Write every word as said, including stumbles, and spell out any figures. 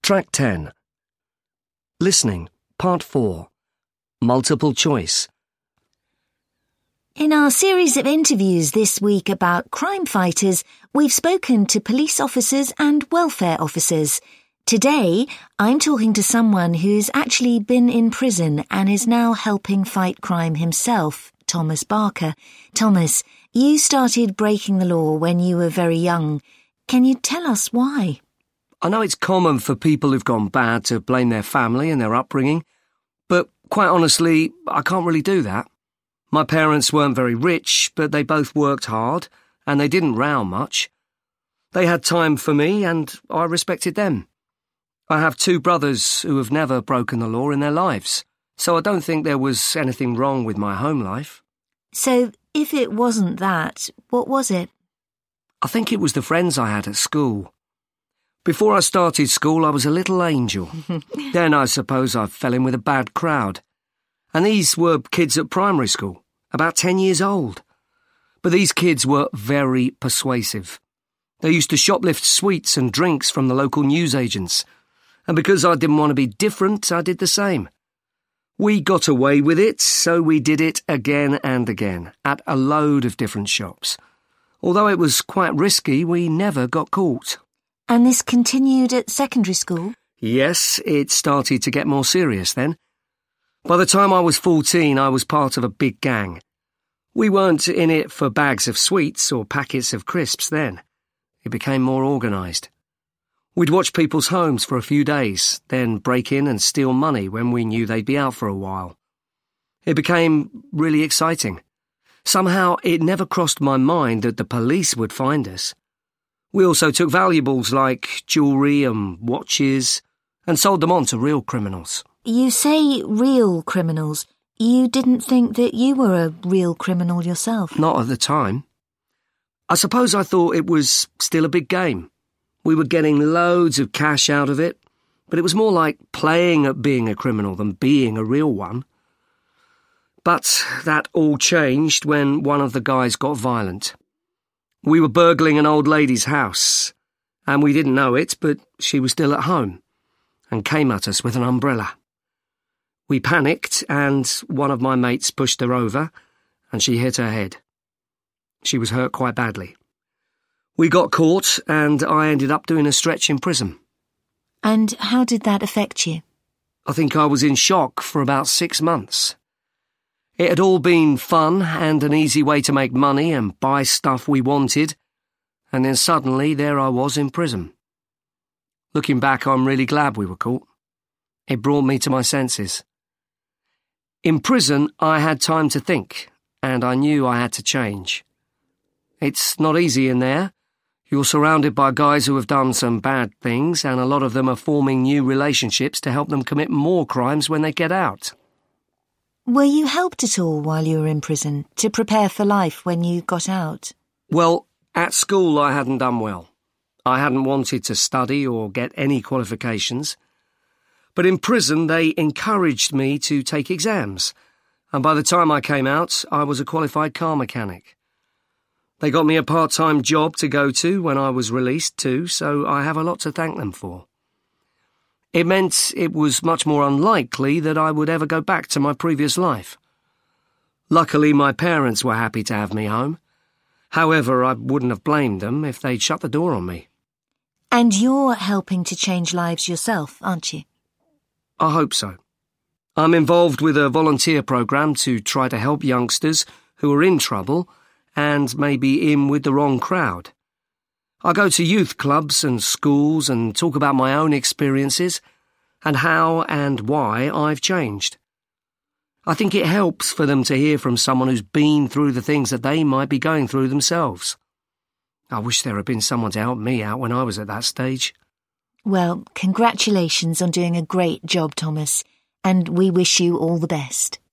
Track ten. Listening, Part four. Multiple choice. In our series of interviews this week about crime fighters, we've spoken to police officers and welfare officers. Today, I'm talking to someone who's actually been in prison and is now helping fight crime himself, Thomas Barker. Thomas, you started breaking the law when you were very young. Can you tell us why? I know it's common for people who've gone bad to blame their family and their upbringing, but quite honestly, I can't really do that. My parents weren't very rich, but they both worked hard, and they didn't row much. They had time for me, and I respected them. I have two brothers who have never broken the law in their lives, so I don't think there was anything wrong with my home life. So, if it wasn't that, what was it? I think it was the friends I had at school. Before I started school, I was a little angel. Then I suppose I fell in with a bad crowd. And these were kids at primary school, about ten years old. But these kids were very persuasive. They used to shoplift sweets and drinks from the local newsagents. And because I didn't want to be different, I did the same. We got away with it, so we did it again and again, at a load of different shops. Although it was quite risky, we never got caught. And this continued at secondary school? Yes, it started to get more serious then. By the time I was fourteen, I was part of a big gang. We weren't in it for bags of sweets or packets of crisps then. It became more organised. We'd watch people's homes for a few days, then break in and steal money when we knew they'd be out for a while. It became really exciting. Somehow it never crossed my mind that the police would find us. We also took valuables like jewellery and watches and sold them on to real criminals. You say real criminals. You didn't think that you were a real criminal yourself? Not at the time. I suppose I thought it was still a big game. We were getting loads of cash out of it, but it was more like playing at being a criminal than being a real one. But that all changed when one of the guys got violent. We were burgling an old lady's house, and we didn't know it, but she was still at home, and came at us with an umbrella. We panicked, and one of my mates pushed her over, and she hit her head. She was hurt quite badly. We got caught, and I ended up doing a stretch in prison. And how did that affect you? I think I was in shock for about six months. It had all been fun and an easy way to make money and buy stuff we wanted, and then suddenly there I was in prison. Looking back, I'm really glad we were caught. It brought me to my senses. In prison, I had time to think, and I knew I had to change. It's not easy in there. You're surrounded by guys who have done some bad things, and a lot of them are forming new relationships to help them commit more crimes when they get out. Were you helped at all while you were in prison to prepare for life when you got out? Well, at school I hadn't done well. I hadn't wanted to study or get any qualifications. But in prison they encouraged me to take exams, and by the time I came out, I was a qualified car mechanic. They got me a part-time job to go to when I was released too, so I have a lot to thank them for. It meant it was much more unlikely that I would ever go back to my previous life. Luckily, my parents were happy to have me home. However, I wouldn't have blamed them if they'd shut the door on me. And you're helping to change lives yourself, aren't you? I hope so. I'm involved with a volunteer programme to try to help youngsters who are in trouble and maybe in with the wrong crowd. I go to youth clubs and schools and talk about my own experiences and how and why I've changed. I think it helps for them to hear from someone who's been through the things that they might be going through themselves. I wish there had been someone to help me out when I was at that stage. Well, congratulations on doing a great job, Thomas, and we wish you all the best.